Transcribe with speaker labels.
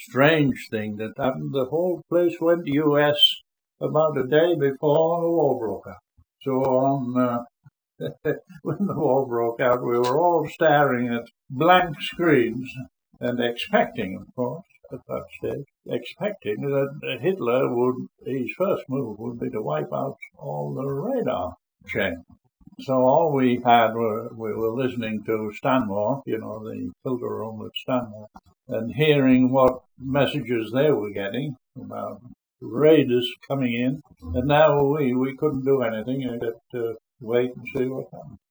Speaker 1: strange thing that happened. The whole place went US about a day before the war broke out. So when the war broke out, we were all staring at blank screens and expecting, of course, at that stage, expecting that Hitler his first move would be to wipe out all the radar chain. So all we had we were listening to Stanmore, the filter room at Stanmore, and hearing what messages they were getting about raiders coming in. And now we couldn't do anything except wait and see what happened.